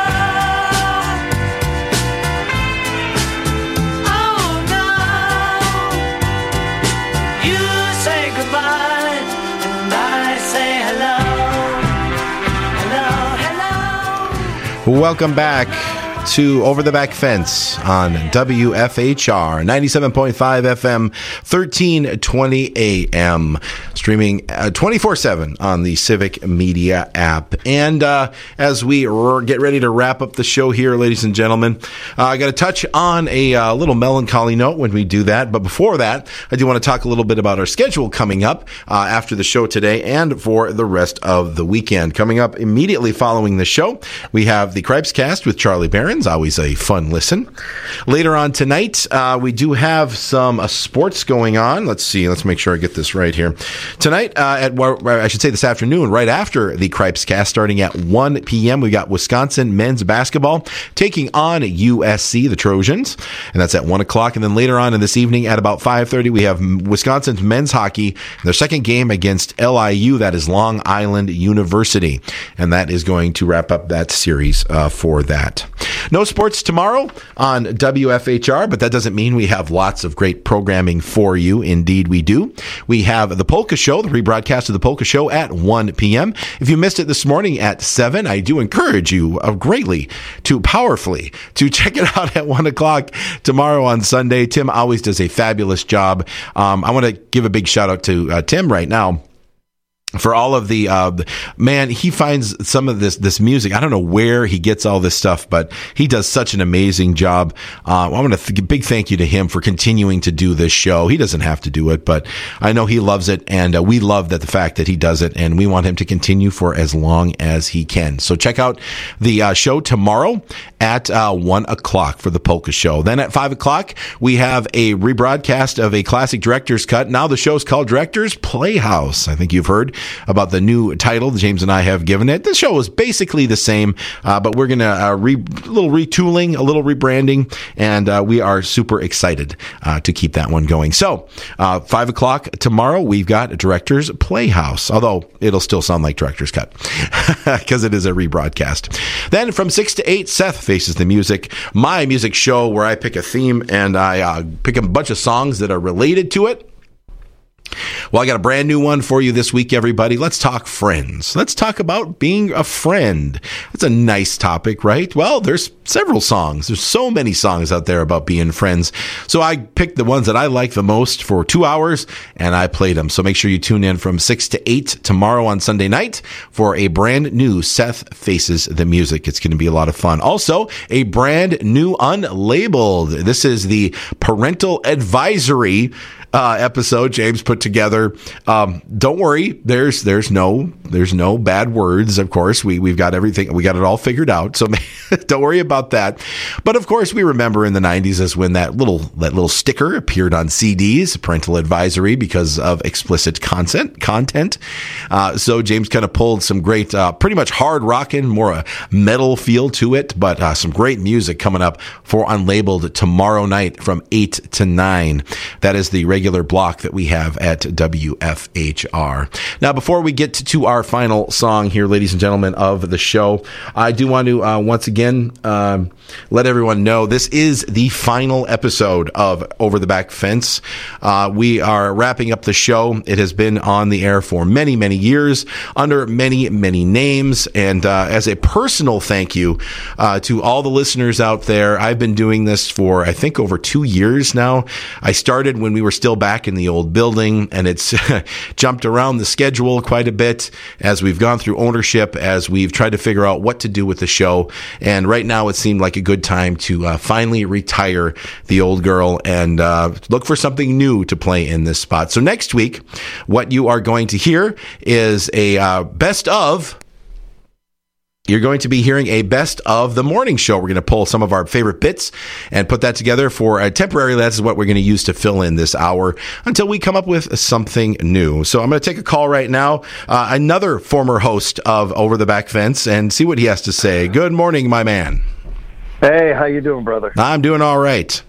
Speaker 20: Oh no, you say goodbye, and I say hello, hello, hello.
Speaker 11: Welcome back to Over the Back Fence on WFHR 97.5 FM, 1320 AM, streaming 24/7 on the Civic Media app. And as we get ready to wrap up the show here, ladies and gentlemen, I got to touch on a little melancholy note when we do that. But before that, I do want to talk a little bit about our schedule coming up after the show today and for the rest of the weekend. Coming up immediately following the show, we have the Cripes Cast with Charlie Barron. Always a fun listen. Later on tonight, we do have some sports going on. Let's see. Let's make sure I get this right here. Tonight, I should say this afternoon, right after the Cripes Cast, starting at 1 p.m., we got Wisconsin men's basketball taking on USC, the Trojans, and that's at 1 o'clock. And then later on in this evening at about 5:30, we have Wisconsin's men's hockey, their second game against LIU. That is Long Island University. And that is going to wrap up that series for that. No sports tomorrow on WFHR, but that doesn't mean we have lots of great programming for you. Indeed, we do. We have the Polka Show, the rebroadcast of the Polka Show at 1 p.m. If you missed it this morning at 7, I do encourage you greatly to powerfully to check it out at 1 o'clock tomorrow on Sunday. Tim always does a fabulous job. I want to give a big shout out to Tim right now. For all of the, man, he finds some of this music. I don't know where he gets all this stuff, but he does such an amazing job. I want to big thank you to him for continuing to do this show. He doesn't have to do it, but I know he loves it, and we love the fact that he does it, and we want him to continue for as long as he can. So check out the show tomorrow at 1 o'clock for the Polka Show. Then at 5 o'clock, we have a rebroadcast of a classic director's cut. Now the show's called Director's Playhouse. I think you've heard about the new title that James and I have given it. The show is basically the same, but we're going to a little retooling, a little rebranding, and we are super excited to keep that one going. So 5 o'clock tomorrow, we've got Director's Playhouse, although it'll still sound like Director's Cut because it is a rebroadcast. Then from 6 to 8, Seth Faces the Music, my music show where I pick a theme and I pick a bunch of songs that are related to it. Well, I got a brand new one for you this week, everybody. Let's talk friends. Let's talk about being a friend. That's a nice topic, right? Well, there's several songs. There's so many songs out there about being friends. So I picked the ones that I like the most for 2 hours, and I played them. So make sure you tune in from 6 to 8 tomorrow on Sunday night for a brand new Seth Faces the Music. It's going to be a lot of fun. Also, a brand new Unlabeled. This is the parental advisory episode James put together. Don't worry, there's no bad words. Of course, we've got everything. We got it all figured out. So don't worry about that. But of course, we remember in the 90s as when that little sticker appeared on CDs, parental advisory because of explicit content. So James kind of pulled some great, pretty much hard rocking, more a metal feel to it, but some great music coming up for Unlabeled tomorrow night from 8 to 9. That is the regular block that we have at WFHR. Now, before we get to our final song here, ladies and gentlemen of the show, I do want to once again let everyone know this is the final episode of Over the Back Fence. We are wrapping up the show. It has been on the air for many, many years under many, many names. And as a personal thank you to all the listeners out there, I've been doing this for, I think, over 2 years now. I started when we were still back in the old building, and it's jumped around the schedule quite a bit as we've gone through ownership, as we've tried to figure out what to do with the show. And right now it seemed like a good time to finally retire the old girl and look for something new to play in this spot. So next week, what you are going to hear is a best of. You're going to be hearing a best of the morning show. We're going to pull some of our favorite bits and put that together for a temporary. That's what we're going to use to fill in this hour until we come up with something new. So I'm going to take a call right now. Another former host of Over the Back Fence, and see what he has to say. Good morning, my man.
Speaker 13: Hey, how you doing, brother?
Speaker 11: I'm doing all right.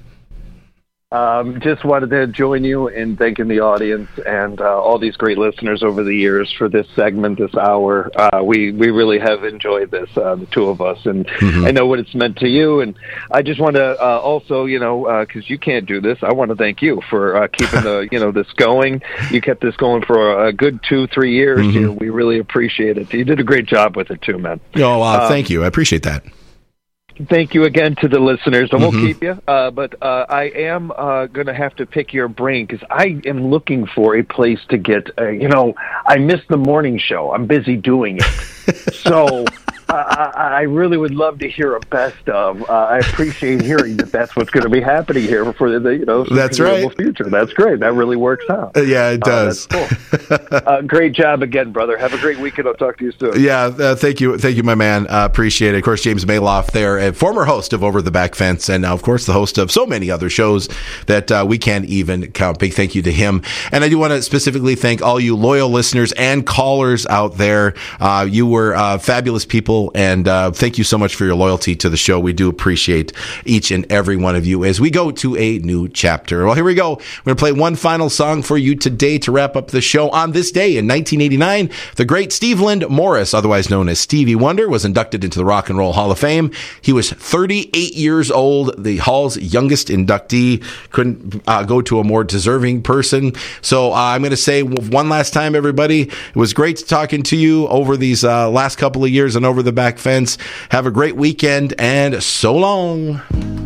Speaker 13: Just wanted to join you in thanking the audience and all these great listeners over the years for this segment, this hour. We really have enjoyed this, the two of us, and I know what it's meant to you. And I just want to also, because you can't do this, I want to thank you for keeping this going. You kept this going for a good 2-3 years. We really appreciate it. You did a great job with it too, man.
Speaker 11: Oh, thank you. I appreciate that.
Speaker 13: Thank you again to the listeners. I won't keep you, but I am going to have to pick your brain because I am looking for a place to get, I missed the morning show. I'm busy doing it. So I really would love to hear a best of. I appreciate hearing that that's what's going to be happening here for the
Speaker 11: that's right.
Speaker 13: future. That's great. That really works out.
Speaker 11: Yeah, it does.
Speaker 13: That's cool. Great job again, brother. Have a great weekend. I'll talk to you soon.
Speaker 11: Yeah, thank you, my man. Appreciate it. Of course, James Maloff there, a former host of Over the Back Fence, and now, of course, the host of so many other shows that we can't even count. Big thank you to him. And I do want to specifically thank all you loyal listeners and callers out there. You were fabulous people. And thank you so much for your loyalty to the show. We do appreciate each and every one of you as we go to a new chapter. Well, here we go. We're going to play one final song for you today to wrap up the show. On this day in 1989, the great Stevland Morris, otherwise known as Stevie Wonder, was inducted into the Rock and Roll Hall of Fame. He was 38 years old, the Hall's youngest inductee. Couldn't go to a more deserving person. So I'm going to say one last time, everybody, it was great talking to you over these last couple of years and over the back fence. Have a great weekend and so long.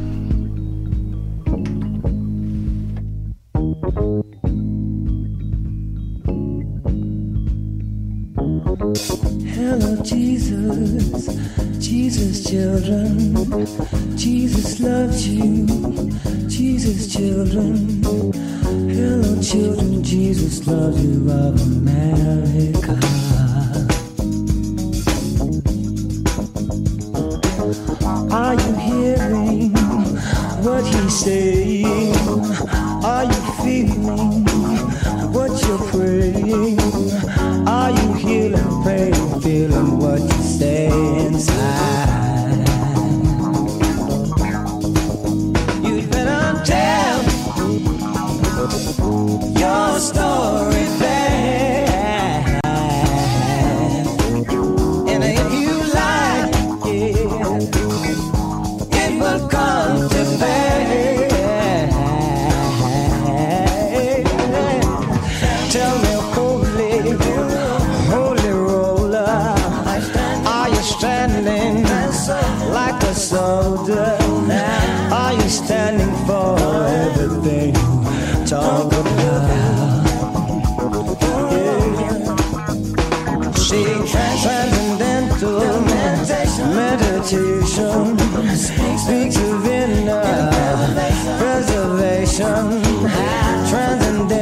Speaker 20: Hello, Jesus, Jesus, children. Jesus loves you, Jesus, children. Hello, children, Jesus loves you of America. Are you hearing what he's saying? Are you feeling what you're praying? Are you healing, praying, feeling what you say inside? You'd better tell your story back. And if you like it, it will come to pass. Tell me, holy roller, are you standing like a soldier? Are you standing for everything you talk about? Yeah. See, transcendental meditation speaks of inner preservation. Transcendental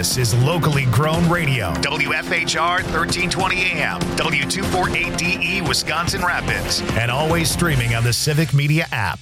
Speaker 1: This is locally grown radio. WFHR 1320 AM, W248DE Wisconsin Rapids, and always streaming on the Civic Media app.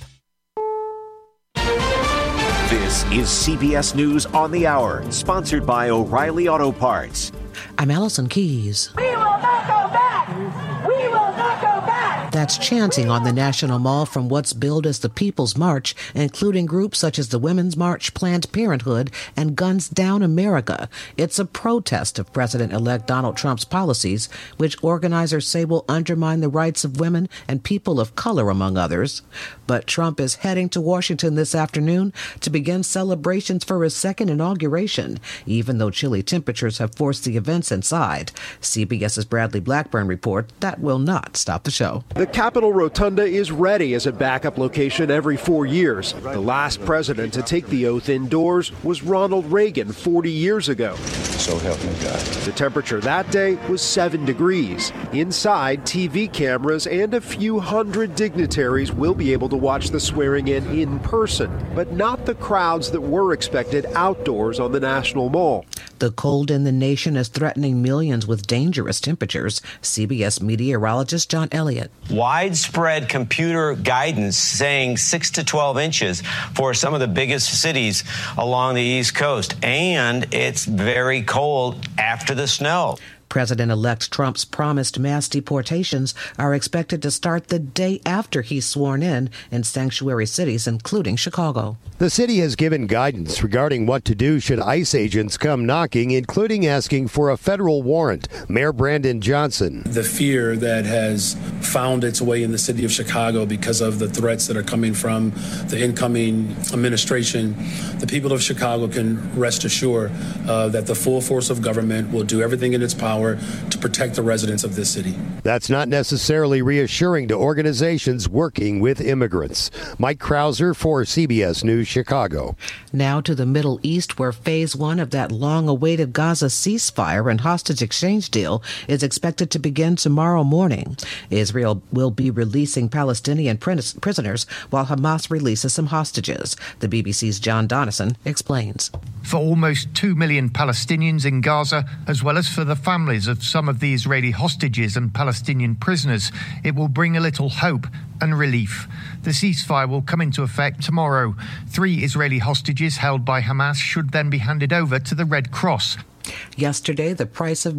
Speaker 14: This is CBS News on the Hour, sponsored by O'Reilly Auto Parts.
Speaker 16: I'm Allison Keys.
Speaker 4: We will not go back! We will not go back!
Speaker 16: That's chanting on the National Mall from what's billed as the People's March, including groups such as the Women's March, Planned Parenthood, and Guns Down America. It's a protest of President-elect Donald Trump's policies, which organizers say will undermine the rights of women and people of color, among others. But Trump is heading to Washington this afternoon to begin celebrations for his second inauguration, even though chilly temperatures have forced the events inside. CBS's Bradley Blackburn reports that will not stop the show.
Speaker 17: The Capitol Rotunda is ready as a backup location every 4 years. The last president to take the oath indoors was Ronald Reagan 40 years ago.
Speaker 18: So help me God.
Speaker 17: The temperature that day was 7 degrees. Inside, TV cameras and a few hundred dignitaries will be able to watch the swearing in person, but not the crowds that were expected outdoors on the National Mall.
Speaker 16: The cold in the nation is threatening millions with dangerous temperatures. CBS meteorologist John Elliott.
Speaker 19: Widespread computer guidance saying 6 to 12 inches for some of the biggest cities along the East Coast. And it's very cold after the snow.
Speaker 16: President-elect Trump's promised mass deportations are expected to start the day after he's sworn in sanctuary cities, including Chicago.
Speaker 26: The city has given guidance regarding what to do should ICE agents come knocking, including asking for a federal warrant. Mayor Brandon Johnson.
Speaker 27: The fear that has found its way in the city of Chicago because of the threats that are coming from the incoming administration, the people of Chicago can rest assured that the full force of government will do everything in its power to protect the residents of this city.
Speaker 26: That's not necessarily reassuring to organizations working with immigrants. Mike Krauser for CBS News, Chicago.
Speaker 16: Now to the Middle East, where phase one of that long-awaited Gaza ceasefire and hostage exchange deal is expected to begin tomorrow morning. Israel will be releasing Palestinian prisoners while Hamas releases some hostages. The BBC's John Donison explains.
Speaker 28: For almost 2 million Palestinians in Gaza, as well as for the families of some of the Israeli hostages and Palestinian prisoners, it will bring a little hope and relief. The ceasefire will come into effect tomorrow. 3 Israeli hostages held by Hamas should then be handed over to the Red Cross.
Speaker 16: Yesterday, the price of